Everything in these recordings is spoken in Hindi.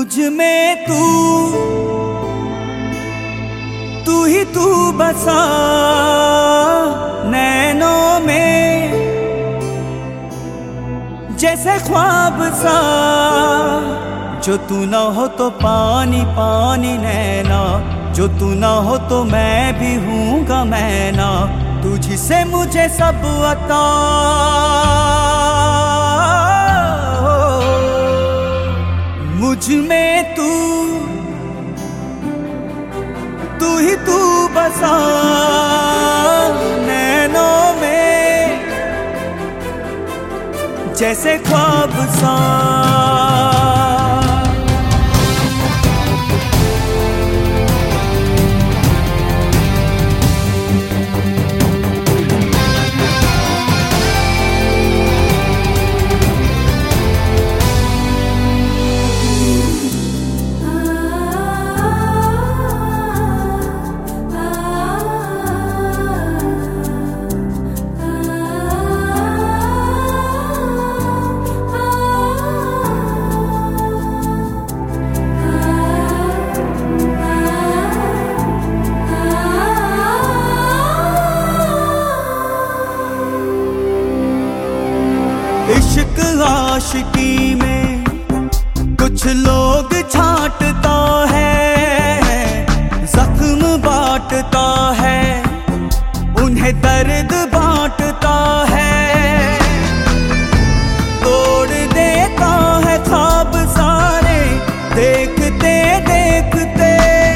मुझ में तू ही तू बसा नैनों में, जैसे ख्वाब सा। जो तू ना हो तो पानी पानी नैना, जो तू ना हो तो मैं भी हूँगा मैं ना। तुझसे मुझे सब अता, मुझ में तू ही तू बसा नैनों में, जैसे ख्वाब सा। इश्क आशिकी में कुछ लोग छांटता है, जख्म बांटता है, उन्हें दर्द बांटता है। तोड़ देता है ख्वाब सारे, देखते देखते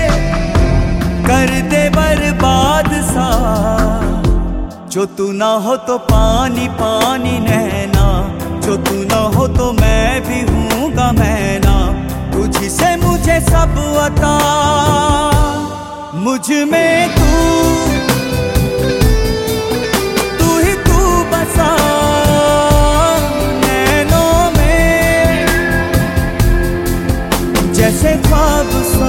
कर दे बर्बाद सा। जो तू ना हो तो पानी पानी नैना, जो तू ना हो तो मैं भी हूँगा मैं ना। तुझसे मुझे सब अता, मुझ में तू ही तू बसा नैनों में, जैसे ख्वाब सा।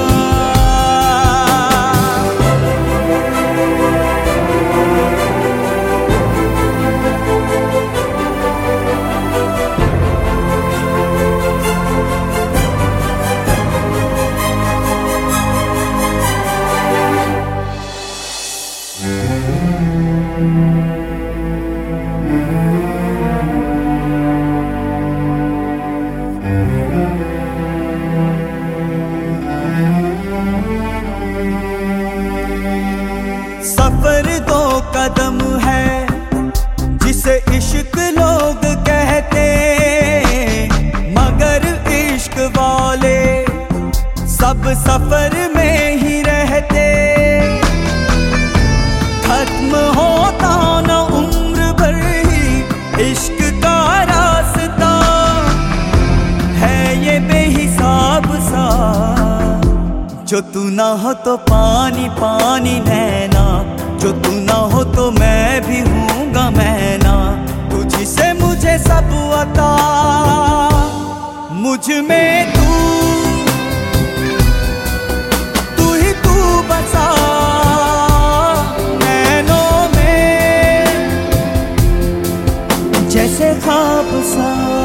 सफर दो कदम है जिसे इश्क लोग कहते, मगर इश्क वाले सब सफर में ही रहते। खत्म होता न उम्र भर ही इश्क का रास्ता, है ये बेहिसाब सा। जो तू ना हो तो पानी पानी नैना, जो तू ना हो तो मैं भी हूँगा मैं ना। तुझसे मुझे सब अता, मुझ में तू ही तू बसा नैनों में, जैसे ख्वाब सा।